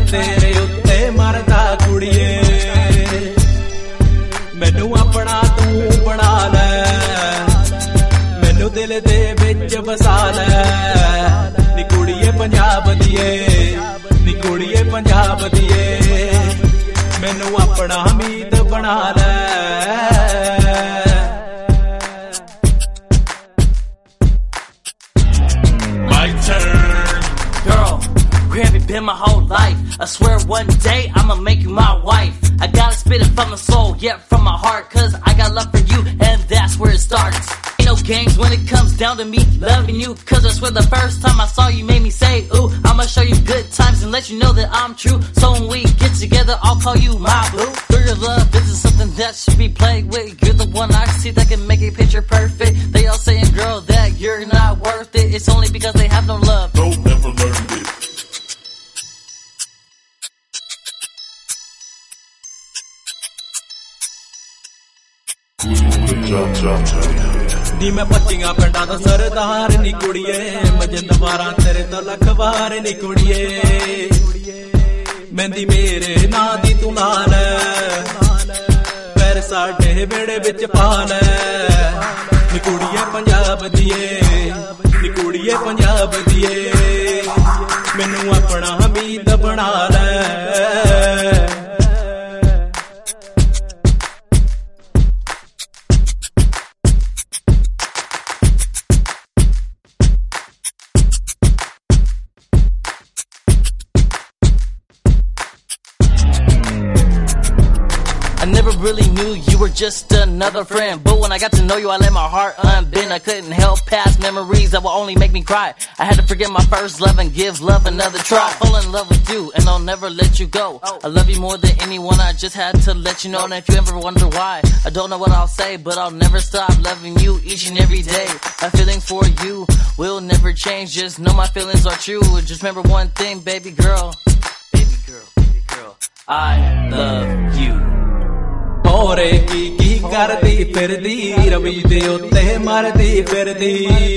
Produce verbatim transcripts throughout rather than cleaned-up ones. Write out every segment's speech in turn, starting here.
तेरे उत्ते मरदा कुड़िए मैनू अपना तू बना लै मैनू दिल दे विच वसा लै नी कुड़िए पंजाब दिए नी कुड़िए पंजाब दिए मैनू अपना हमीद बना लै Been my whole life. I swear one day I'ma make you my wife. I gotta spit it from my soul, yeah, from my heart, cause I got love for you and that's where it starts. Ain't no games when it comes down to me loving you, cause I swear the first time I saw you made me say, ooh, I'ma show you good times and let you know that I'm true. So when we get together, I'll call you my boo. For your love, this is something that should be played with. You're the one I see that can make a picture perfect. They all saying, girl, that you're not worth it. It's only because they have no love. Don't ever learn it. नी मैं पच्चियां पिंडां दा सरदार नी कुड़िए मजिंदवारा तेरे तो लखवार नी कुड़िए मेहंदी मेरे नां दी तू ला लै पैर साडे बेड़े विच पा लै नी कुड़िए पंजाब दिए नी कुड़िए पंजाब दिए मैनू अपना हमीद बना लै I never really knew you were just another friend, but when I got to know you I let my heart unbend. I couldn't help past memories that will only make me cry. I had to forget my first love and give love another try. Fall in love with you and I'll never let you go. I love you more than anyone, I just had to let you know. And if you ever wonder why, I don't know what I'll say, but I'll never stop loving you each and every day. My feelings for you will never change, just know my feelings are true. Just remember one thing, baby girl, baby girl, baby girl, I love you. होरे की की करदी फिरदी रवि दे उत्ते मरदी फिरदी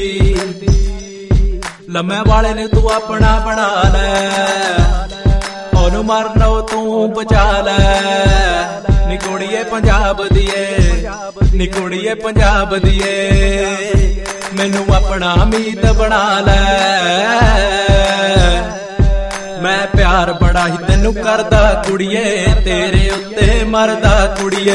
लम्मे वाले ने तू अपना बना लै ओनू मरनो तू बचा लै नी कुड़िए पंजाब दिए नी कुड़िए पंजाब दिए मैनू अपना हमीद बना लै मैं प्यार बड़ा ही तेनू करदा कुड़िए तेरे उत्ते मरदा कुड़िए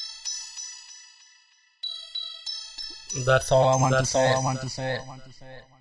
That's all I want to say. I want to say.